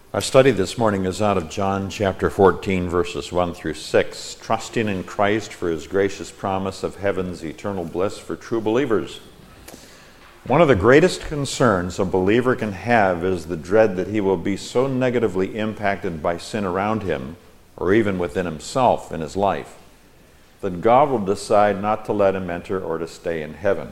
Our study this morning is out of John chapter 14, verses 1 through 6, trusting in Christ for his gracious promise of heaven's eternal bliss for true believers. One of the greatest concerns a believer can have is the dread that he will be so negatively impacted by sin around him, or even within himself in his life, that God will decide not to let him enter or to stay in heaven.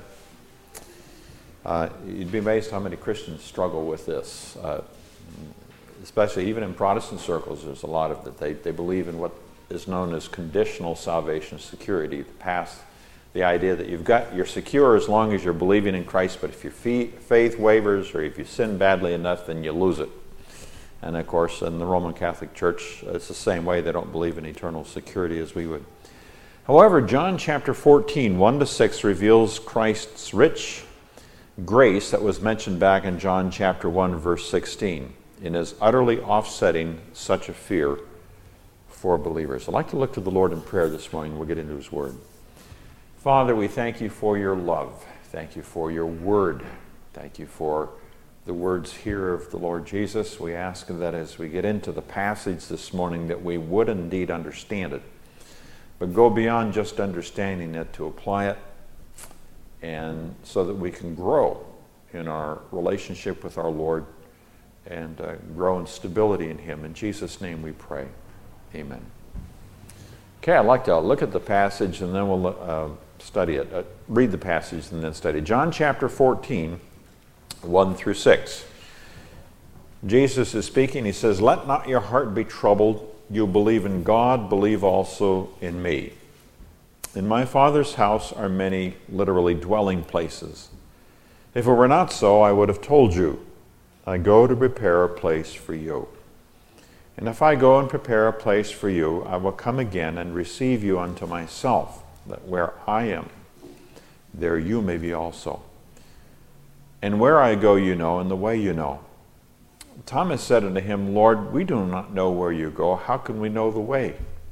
You'd be amazed how many Christians struggle with this. Especially even in Protestant circles, there's a lot of that. They believe in what is known as conditional salvation security. The idea that you're secure as long as you're believing in Christ, but if your faith wavers or if you sin badly enough, then you lose it. And of course, in the Roman Catholic Church, it's the same way. They don't believe in eternal security as we would. However, John chapter 14, 1 to 6 reveals Christ's rich grace that was mentioned back in John chapter 1, verse 16. In his utterly offsetting such a fear for believers. I'd like to look to the Lord in prayer this morning. We'll get into his word. Father, we thank you for your love. Thank you for your word. Thank you for the words here of the Lord Jesus. We ask that as we get into the passage this morning that we would indeed understand it, but go beyond just understanding it to apply it, and so that we can grow in our relationship with our Lord and grow in stability in him. In Jesus' name we pray. Amen. Okay, I'd like to look at the passage and then we'll study it. Read the passage and then study it. John chapter 14, 1 through 6. Jesus is speaking. He says, "Let not your heart be troubled. You believe in God, believe also in me. In my Father's house are many," literally, dwelling places. "If it were not so, I would have told you. I go to prepare a place for you. And if I go and prepare a place for you, I will come again and receive you unto myself, that where I am, there you may be also. And where I go you know, and the way you know." Thomas said unto him, "Lord, we do not know where you go. How can we know the way?"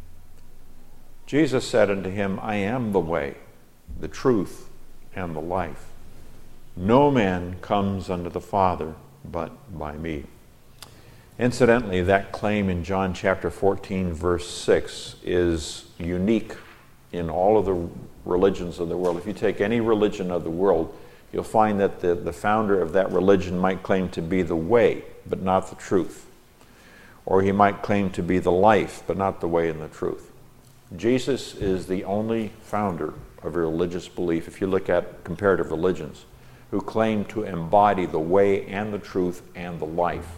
Jesus said unto him, "I am the way, the truth, and the life. No man comes unto the Father but by me." Incidentally, that claim in John chapter 14, verse 6 is unique in all of the religions of the world. If you take any religion of the world, you'll find that the founder of that religion might claim to be the way, but not the truth. Or he might claim to be the life, but not the way and the truth. Jesus is the only founder of a religious belief, if you look at comparative religions, who claim to embody the way and the truth and the life.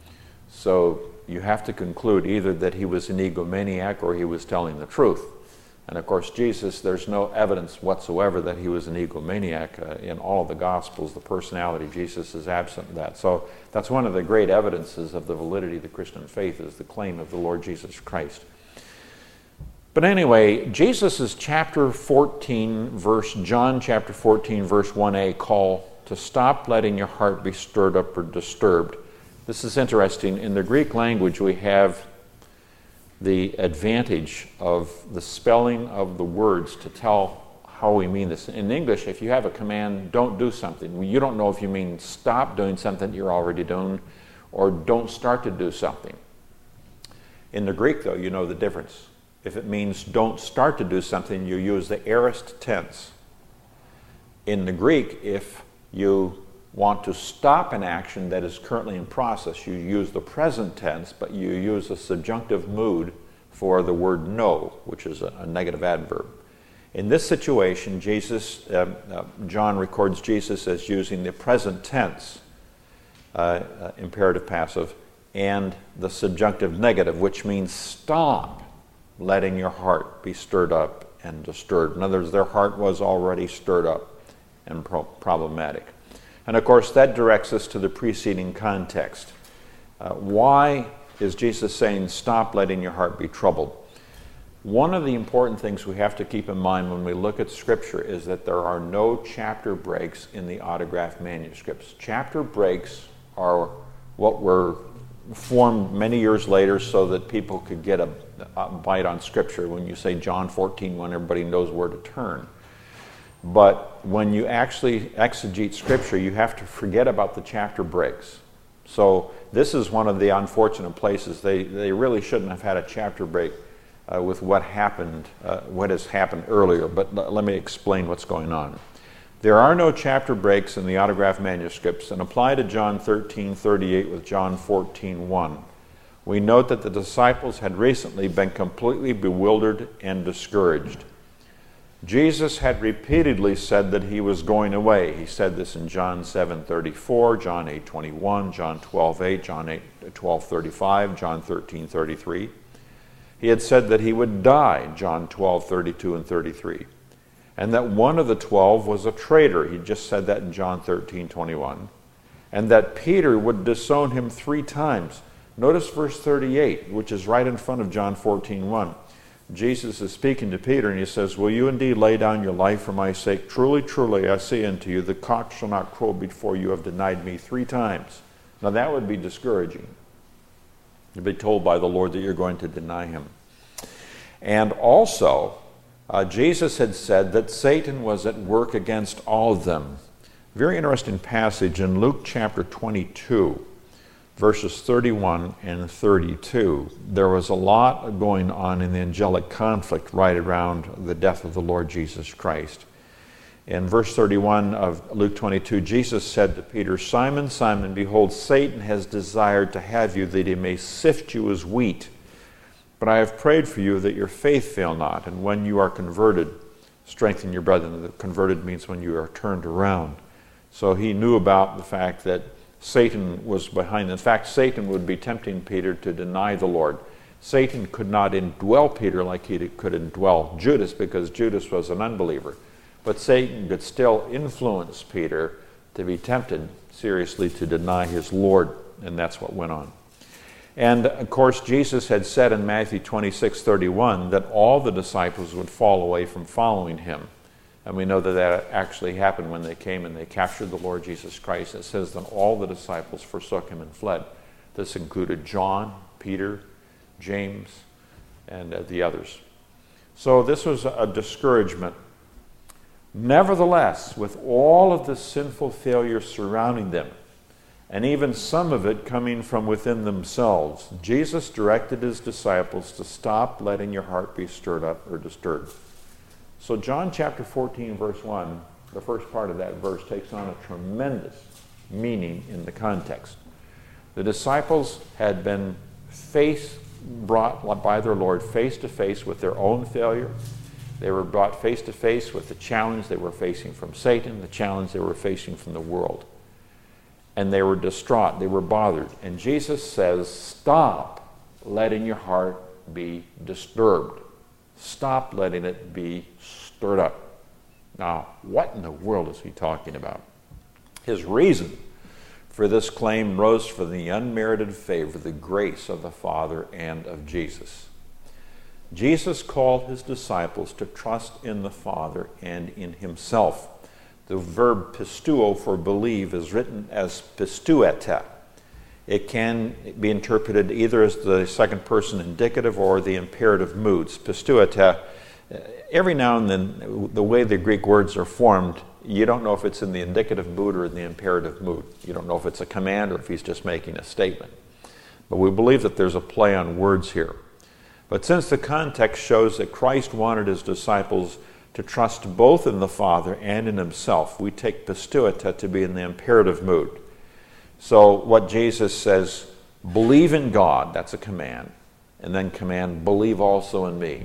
So you have to conclude either that he was an egomaniac or he was telling the truth. And of course, Jesus, there's no evidence whatsoever that he was an egomaniac. In all of the Gospels, the personality of Jesus is absent of that. So that's one of the great evidences of the validity of the Christian faith, is the claim of the Lord Jesus Christ. But anyway, Jesus' chapter 14, John chapter 14, verse 1a call to stop letting your heart be stirred up or disturbed. This is interesting. In the Greek language, we have the advantage of the spelling of the words to tell how we mean this. In English, if you have a command, don't do something, you don't know if you mean stop doing something you're already doing or don't start to do something. In the Greek, though, you know the difference. If it means don't start to do something, you use the aorist tense. In the Greek, if you want to stop an action that is currently in process, you use the present tense, but you use a subjunctive mood for the word no, which is a negative adverb. In this situation, John records Jesus as using the present tense, imperative passive, and the subjunctive negative, which means stop letting your heart be stirred up and disturbed. In other words, their heart was already stirred up and problematic. And of course, that directs us to the preceding context. Why is Jesus saying, stop letting your heart be troubled? One of the important things we have to keep in mind when we look at Scripture is that there are no chapter breaks in the autographed manuscripts. Chapter breaks are what were formed many years later so that people could get a bite on Scripture. When you say John 14:1, everybody knows where to turn. But when you actually exegete Scripture, you have to forget about the chapter breaks. So this is one of the unfortunate places. They really shouldn't have had a chapter break with what has happened earlier, but let me explain what's going on. There are no chapter breaks in the autograph manuscripts, and apply to John 13:38 with John 14:1. We note that the disciples had recently been completely bewildered and discouraged. Jesus had repeatedly said that he was going away. He said this in John 7:34, John 8:21, John 12:8, John 12:35, John 13:33. He had said that he would die, John 12:32 and 33, and that one of the 12 was a traitor. He just said that in John 13:21, and that Peter would disown him 3 times. Notice verse 38, which is right in front of John 14:1. Jesus is speaking to Peter, and he says, "Will you indeed lay down your life for my sake? Truly, truly, I say unto you, the cock shall not crow before you have denied me 3 times." Now that would be discouraging. You'd be told by the Lord that you're going to deny him. And also, Jesus had said that Satan was at work against all of them. Very interesting passage in Luke chapter 22. Verses 31 and 32, there was a lot going on in the angelic conflict right around the death of the Lord Jesus Christ. In verse 31 of Luke 22, Jesus said to Peter, "Simon, Simon, behold, Satan has desired to have you, that he may sift you as wheat. But I have prayed for you that your faith fail not, and when you are converted, strengthen your brethren." The converted means when you are turned around. So he knew about the fact that Satan was behind. In fact, Satan would be tempting Peter to deny the Lord. Satan could not indwell Peter like he could indwell Judas, because Judas was an unbeliever. But Satan could still influence Peter to be tempted seriously to deny his Lord, and that's what went on. And of course, Jesus had said in Matthew 26:31 that all the disciples would fall away from following him. And we know that that actually happened when they came and they captured the Lord Jesus Christ. It says that all the disciples forsook him and fled. This included John, Peter, James, and the others. So this was a discouragement. Nevertheless, with all of the sinful failure surrounding them, and even some of it coming from within themselves, Jesus directed his disciples to stop letting your heart be stirred up or disturbed. So John chapter 14, verse 1, the first part of that verse takes on a tremendous meaning in the context. The disciples had been brought by their Lord face to face with their own failure. They were brought face to face with the challenge they were facing from Satan, the challenge they were facing from the world. And they were distraught, they were bothered. And Jesus says, stop letting your heart be disturbed. Stop letting it be stirred up. Now, what in the world is he talking about? His reason for this claim rose from the unmerited favor, the grace of the Father and of Jesus. Jesus called his disciples to trust in the Father and in himself. The verb pisteuo for believe is written as pisteuete. It can be interpreted either as the second person indicative or the imperative moods. Pisteuete, every now and then, the way the Greek words are formed, you don't know if it's in the indicative mood or in the imperative mood. You don't know if it's a command or if he's just making a statement. But we believe that there's a play on words here. But since the context shows that Christ wanted his disciples to trust both in the Father and in himself, we take pisteuete to be in the imperative mood. So what Jesus says, believe in God, that's a command. And then command, believe also in me.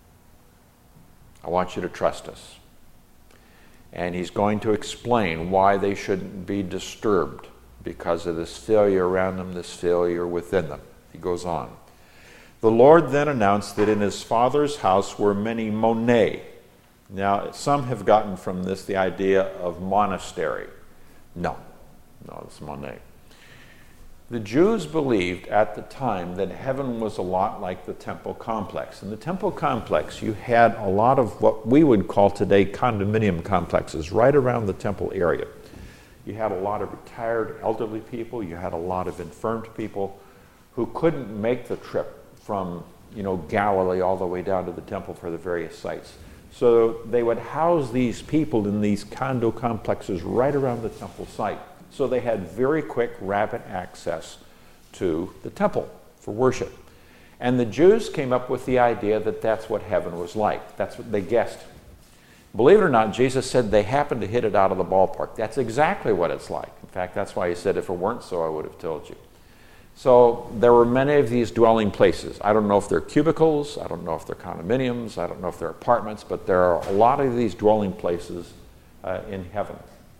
I want you to trust us. And he's going to explain why they shouldn't be disturbed because of this failure around them, this failure within them. He goes on. The Lord then announced that in his Father's house were many monai. Now, some have gotten from this the idea of monastery. No, it's monai. The Jews believed at the time that heaven was a lot like the temple complex. In the temple complex, you had a lot of what we would call today condominium complexes right around the temple area. You had a lot of retired elderly people. You had a lot of infirmed people who couldn't make the trip from Galilee all the way down to the temple for the various sites. So they would house these people in these condo complexes right around the temple site. So they had very quick, rapid access to the temple for worship. And the Jews came up with the idea that that's what heaven was like. That's what they guessed. Believe it or not, Jesus said they happened to hit it out of the ballpark. That's exactly what it's like. In fact, that's why he said, if it weren't so, I would have told you. So there were many of these dwelling places. I don't know if they're cubicles, I don't know if they're condominiums, I don't know if they're apartments, but there are a lot of these dwelling places in heaven.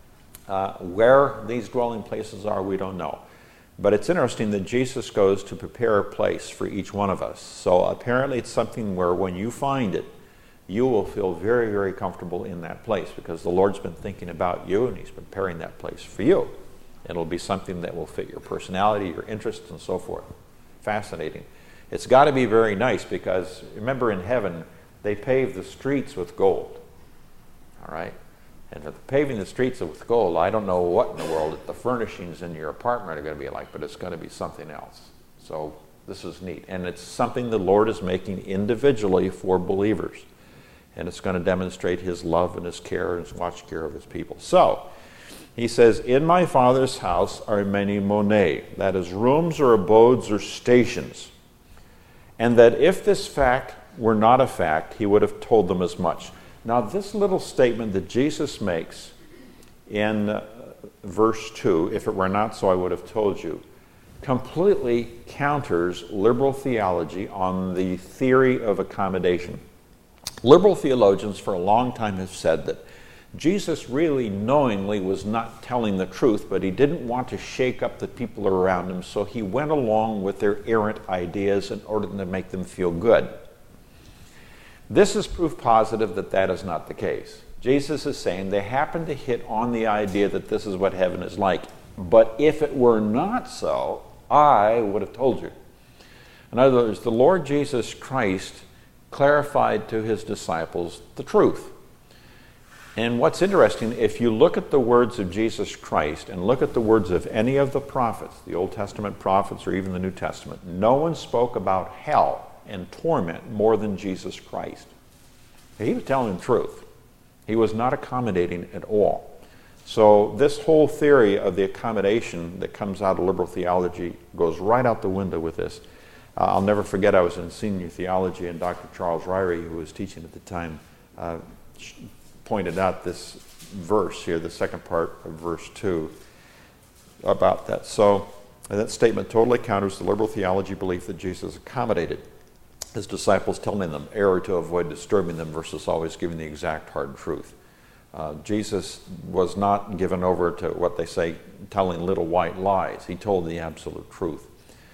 Where these dwelling places are, we don't know. But it's interesting that Jesus goes to prepare a place for each one of us. So apparently it's something where when you find it, you will feel very, very comfortable in that place because the Lord's been thinking about you and he's preparing that place for you. It'll be something that will fit your personality, your interests, and so forth. Fascinating. It's got to be very nice because, remember, in heaven, they pave the streets with gold. All right? And for paving the streets with gold, I don't know what in the world the furnishings in your apartment are going to be like, but it's going to be something else. So this is neat. And it's something the Lord is making individually for believers. And it's going to demonstrate his love and his care and his watch care of his people. So, he says, in my Father's house are many monae, that is, rooms or abodes or stations. And that if this fact were not a fact, he would have told them as much. Now, this little statement that Jesus makes in verse 2, if it were not so, I would have told you, completely counters liberal theology on the theory of accommodation. Liberal theologians for a long time have said that Jesus really knowingly was not telling the truth, but he didn't want to shake up the people around him, so he went along with their errant ideas in order to make them feel good. This is proof positive that that is not the case. Jesus is saying they happen to hit on the idea that this is what heaven is like, but if it were not so, I would have told you. In other words, the Lord Jesus Christ clarified to his disciples the truth. And what's interesting, if you look at the words of Jesus Christ and look at the words of any of the prophets, the Old Testament prophets or even the New Testament, no one spoke about hell and torment more than Jesus Christ. He was telling the truth. He was not accommodating at all. So this whole theory of the accommodation that comes out of liberal theology goes right out the window with this. I'll never forget, I was in senior theology and Dr. Charles Ryrie, who was teaching at the time, pointed out this verse here, the second part of verse 2, about that. So that statement totally counters the liberal theology belief that Jesus accommodated his disciples, telling them error to avoid disturbing them versus always giving the exact hard truth. Jesus was not given over to what they say, telling little white lies. He told the absolute truth.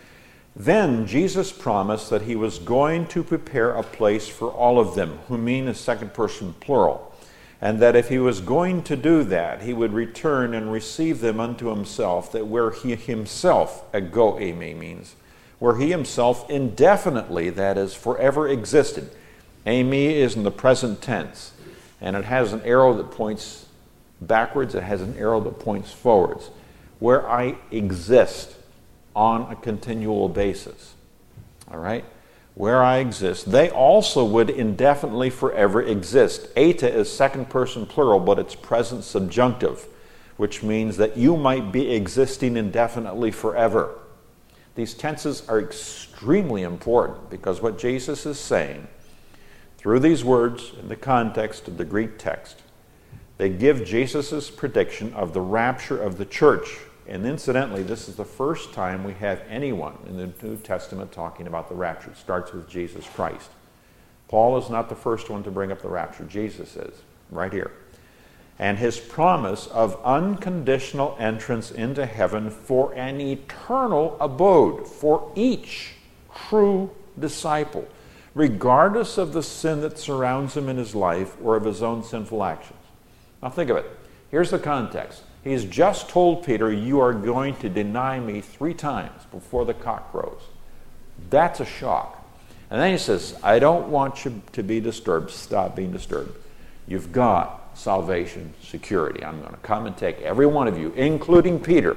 Then Jesus promised that he was going to prepare a place for all of them, who mean a second person plural. And that if he was going to do that, he would return and receive them unto himself, that where he himself, ago eimi means, where he himself indefinitely, that is, forever existed. Eimi is in the present tense, and it has an arrow that points backwards, it has an arrow that points forwards. Where I exist on a continual basis. All right? Where I exist, they also would indefinitely forever exist. Eta is second person plural, but it's present subjunctive, which means that you might be existing indefinitely forever. These tenses are extremely important because what Jesus is saying, through these words in the context of the Greek text, they give Jesus' prediction of the rapture of the church. And incidentally, this is the first time we have anyone in the New Testament talking about the rapture. It starts with Jesus Christ. Paul is not the first one to bring up the rapture. Jesus is, right here. And his promise of unconditional entrance into heaven for an eternal abode for each true disciple, regardless of the sin that surrounds him in his life or of his own sinful actions. Now think of it. Here's the context. He's just told Peter, you are going to deny me 3 times before the cock crows. That's a shock. And then he says, I don't want you to be disturbed. Stop being disturbed. You've got salvation security. I'm going to come and take every one of you, including Peter,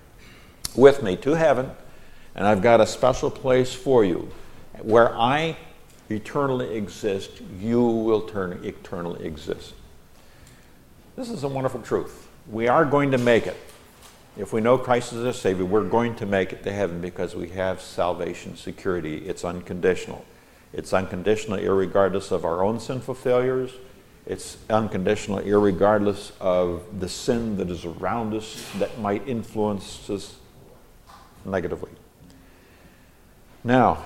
with me to heaven, and I've got a special place for you. Where I eternally exist, you will eternally exist. This is a wonderful truth. We are going to make it. If we know Christ is our Savior, we're going to make it to heaven because we have salvation security. It's unconditional. It's unconditional irregardless of our own sinful failures. It's unconditional irregardless of the sin that is around us that might influence us negatively. Now,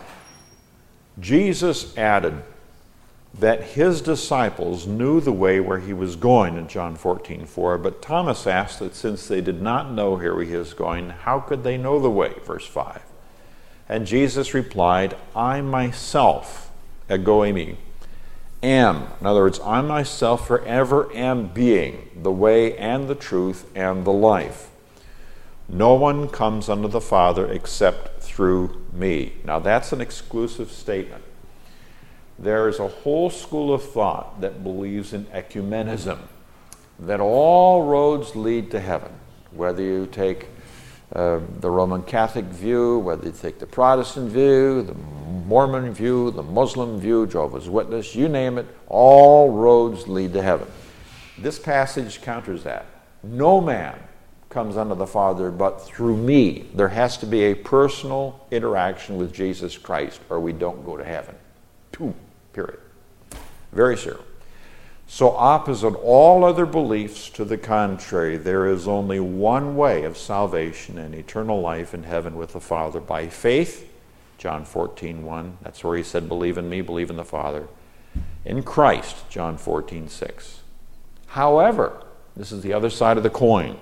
Jesus added that his disciples knew the way where he was going in John 14:4, but Thomas asked that since they did not know where he was going, how could they know the way? Verse 5. And Jesus replied, I myself, ego eimi, am. In other words, I myself forever am being the way and the truth and the life. No one comes unto the Father except through me. Now that's an exclusive statement. There is a whole school of thought that believes in ecumenism, that all roads lead to heaven. Whether you take the Roman Catholic view, whether you take the Protestant view, the Mormon view, the Muslim view, Jehovah's Witness, you name it, all roads lead to heaven. This passage counters that. No man comes unto the Father but through me. There has to be a personal interaction with Jesus Christ or we don't go to heaven. Period. Very serious. So opposite all other beliefs to the contrary, there is only one way of salvation and eternal life in heaven with the Father, by faith, John 14:1. That's where he said, believe in me, believe in the Father. In Christ, John 14:6. However, this is the other side of the coin.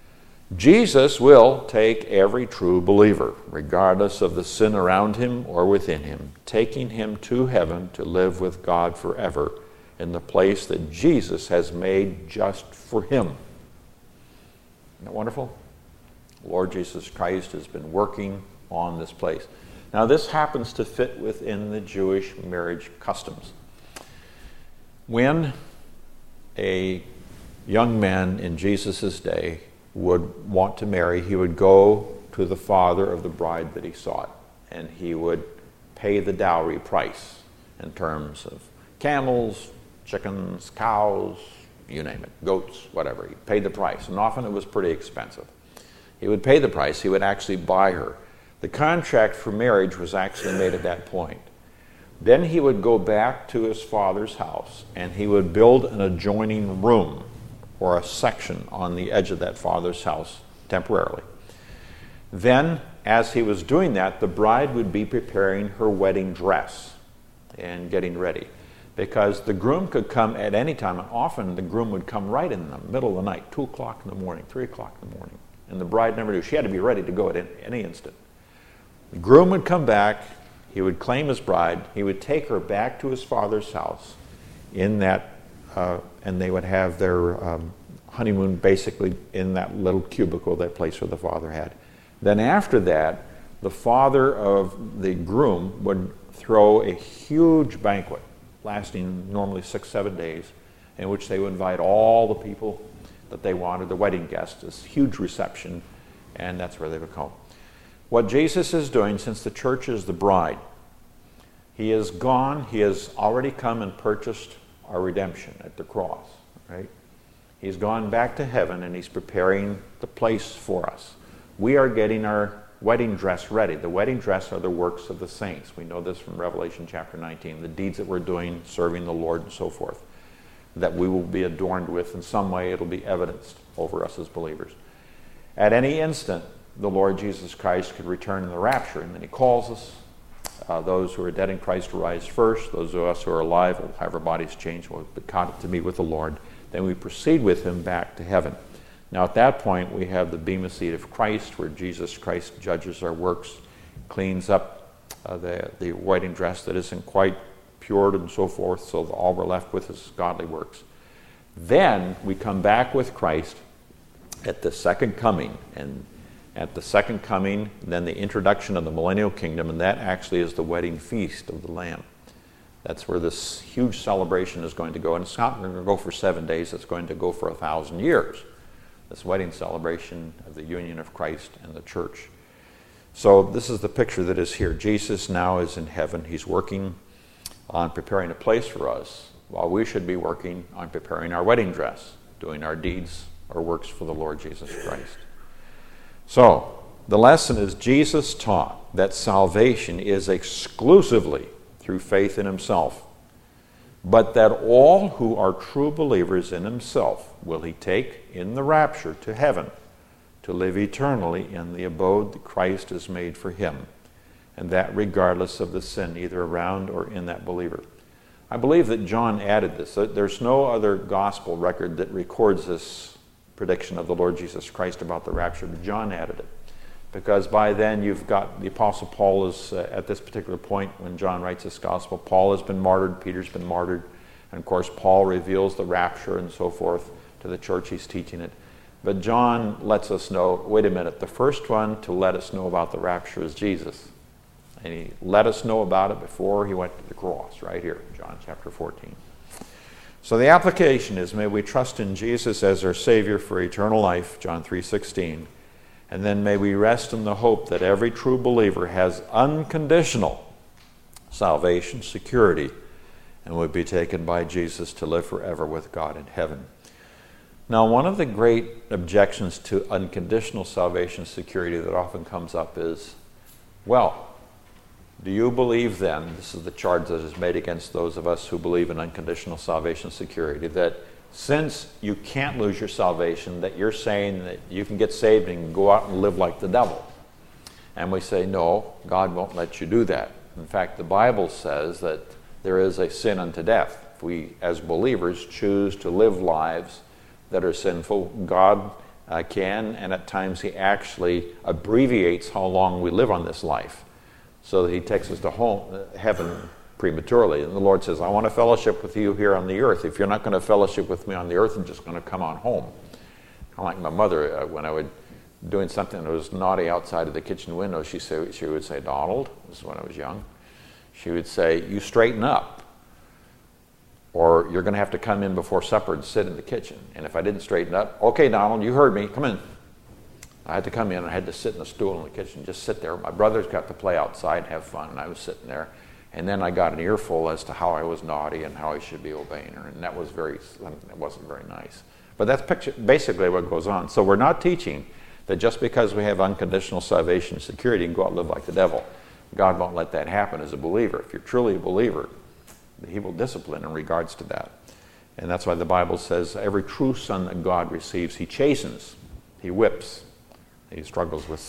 Jesus will take every true believer, regardless of the sin around him or within him, taking him to heaven to live with God forever in the place that Jesus has made just for him. Isn't that wonderful? Lord Jesus Christ has been working on this place. Now this happens to fit within the Jewish marriage customs. When a young man in Jesus' day would want to marry, he would go to the father of the bride that he sought, and he would pay the dowry price in terms of camels, chickens, cows, you name it, goats, whatever. He paid the price, and often it was pretty expensive. He would pay the price. He would actually buy her. The contract for marriage was actually made at that point. Then he would go back to his father's house, and he would build an adjoining room or a section on the edge of that father's house temporarily. Then, as he was doing that, the bride would be preparing her wedding dress and getting ready, because the groom could come at any time, and often the groom would come right in the middle of the night, 2 o'clock in the morning, 3 o'clock in the morning, and the bride never knew. She had to be ready to go at any instant. The groom would come back, he would claim his bride, he would take her back to his father's house in that and they would have their honeymoon basically in that little cubicle, that place where the father had. Then after that, the father of the groom would throw a huge banquet lasting normally 6-7 days, in which they would invite all the people that they wanted, the wedding guests, this huge reception, and that's where they would come. What Jesus is doing, since the church is the bride, he is gone, he has already come and purchased our redemption at the cross, right? He's gone back to heaven and he's preparing the place for us. We are getting our wedding dress ready. The wedding dress are the works of the saints. We know this from Revelation chapter 19, the deeds that we're doing, serving the Lord and so forth, that we will be adorned with in some way. It'll be evidenced over us as believers. At any instant, the Lord Jesus Christ could return in the rapture, and then he calls us. Those who are dead in Christ will rise first. Those of us who are alive will have our bodies changed, will be caught to meet with the Lord. Then we proceed with him back to heaven. Now at that point, we have the bema seat of Christ, where Jesus Christ judges our works, cleans up the wedding dress that isn't quite pure and so forth, so that all we're left with is godly works. Then we come back with Christ at the second coming, and at the second coming, then the introduction of the millennial kingdom, and that actually is the wedding feast of the Lamb. That's where this huge celebration is going to go, and it's not going to go for 7 days, it's going to go for 1,000 years. This wedding celebration of the union of Christ and the church. So this is the picture that is here. Jesus now is in heaven. He's working on preparing a place for us, while we should be working on preparing our wedding dress, doing our deeds, our works for the Lord Jesus Christ. So, the lesson is Jesus taught that salvation is exclusively through faith in himself, but that all who are true believers in himself will he take in the rapture to heaven to live eternally in the abode that Christ has made for him, and that regardless of the sin either around or in that believer. I believe that John added this. There's no other gospel record that records this prediction of the Lord Jesus Christ about the rapture, but John added it. Because by then you've got the Apostle Paul is at this particular point when John writes this gospel. Paul has been martyred, Peter's been martyred, and of course Paul reveals the rapture and so forth to the church he's teaching it. But John lets us know, wait a minute, the first one to let us know about the rapture is Jesus. And he let us know about it before he went to the cross, right here, John chapter 14. So the application is, may we trust in Jesus as our Savior for eternal life, John 3:16. And then may we rest in the hope that every true believer has unconditional salvation security and will be taken by Jesus to live forever with God in heaven. Now, one of the great objections to unconditional salvation security that often comes up is, well, do you believe then, this is the charge that is made against those of us who believe in unconditional salvation security, that since you can't lose your salvation, that you're saying that you can get saved and go out and live like the devil? And we say, no, God won't let you do that. In fact, the Bible says that there is a sin unto death. If we, as believers, choose to live lives that are sinful, God can, and at times he actually abbreviates how long we live on this life, so that he takes us to heaven prematurely. And the Lord says, I want to fellowship with you here on the earth. If you're not going to fellowship with me on the earth, I'm just going to come on home. Kind of like my mother, when I would doing something that was naughty outside of the kitchen window, she would say, Donald, this is when I was young, she would say, you straighten up, or you're going to have to come in before supper and sit in the kitchen. And if I didn't straighten up, okay, Donald, you heard me, come in. I had to come in and I had to sit in the stool in the kitchen, just sit there. My brothers got to play outside and have fun, and I was sitting there. And then I got an earful as to how I was naughty and how I should be obeying her, and that wasn't very nice. But that's basically what goes on. So we're not teaching that just because we have unconditional salvation and security, you can go out and live like the devil. God won't let that happen as a believer. If you're truly a believer, he will discipline in regards to that. And that's why the Bible says every true son that God receives, he chastens, he whips, he struggles with.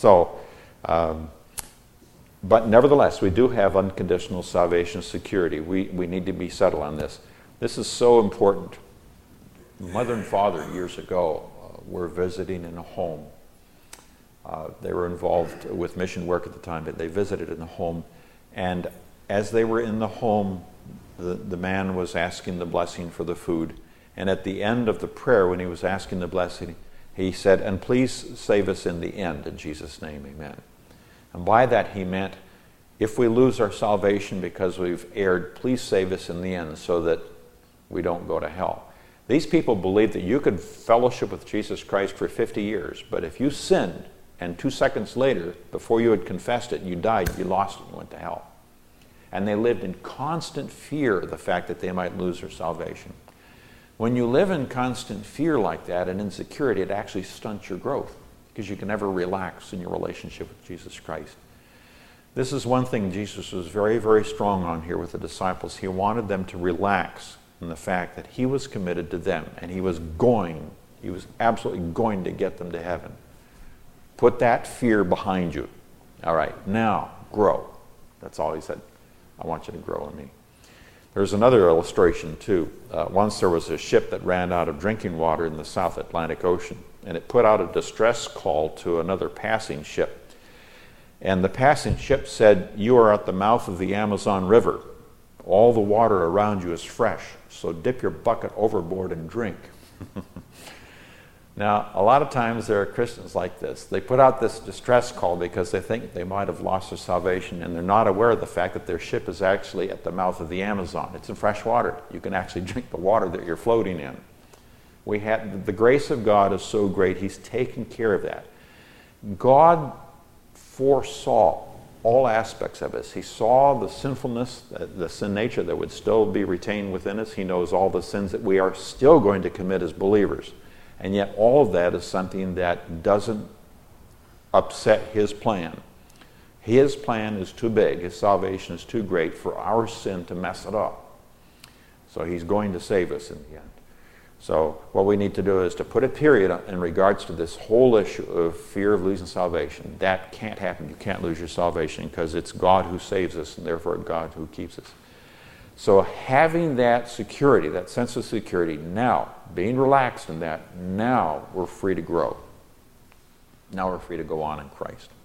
But nevertheless, we do have unconditional salvation security. We need to be settled on this. This is so important. Mother and father years ago were visiting in a home. They were involved with mission work at the time, but they visited in the home. And as they were in the home, the man was asking the blessing for the food. And at the end of the prayer, when he was asking the blessing, he said, and please save us in the end, in Jesus' name, amen. And by that he meant, if we lose our salvation because we've erred, please save us in the end so that we don't go to hell. These people believed that you could fellowship with Jesus Christ for 50 years, but if you sinned and 2 seconds later, before you had confessed it, you died, you lost it, you went to hell. And they lived in constant fear of the fact that they might lose their salvation. When you live in constant fear like that and insecurity, it actually stunts your growth because you can never relax in your relationship with Jesus Christ. This is one thing Jesus was very, very strong on here with the disciples. He wanted them to relax in the fact that he was committed to them and he was absolutely going to get them to heaven. Put that fear behind you. All right, now grow. That's all he said. I want you to grow in me. There's another illustration too. Once there was a ship that ran out of drinking water in the South Atlantic Ocean, and it put out a distress call to another passing ship. And the passing ship said, you are at the mouth of the Amazon River. All the water around you is fresh, so dip your bucket overboard and drink. Now, a lot of times there are Christians like this. They put out this distress call because they think they might have lost their salvation, and they're not aware of the fact that their ship is actually at the mouth of the Amazon. It's in fresh water. You can actually drink the water that you're floating in. The grace of God is so great, he's taken care of that. God foresaw all aspects of us. He saw the sinfulness, the sin nature that would still be retained within us. He knows all the sins that we are still going to commit as believers. And yet all of that is something that doesn't upset his plan. His plan is too big, his salvation is too great for our sin to mess it up. So he's going to save us in the end. So what we need to do is to put a period in regards to this whole issue of fear of losing salvation. That can't happen. You can't lose your salvation because it's God who saves us and therefore God who keeps us. So having that security, that sense of security now, being relaxed in that, now we're free to grow. Now we're free to go on in Christ.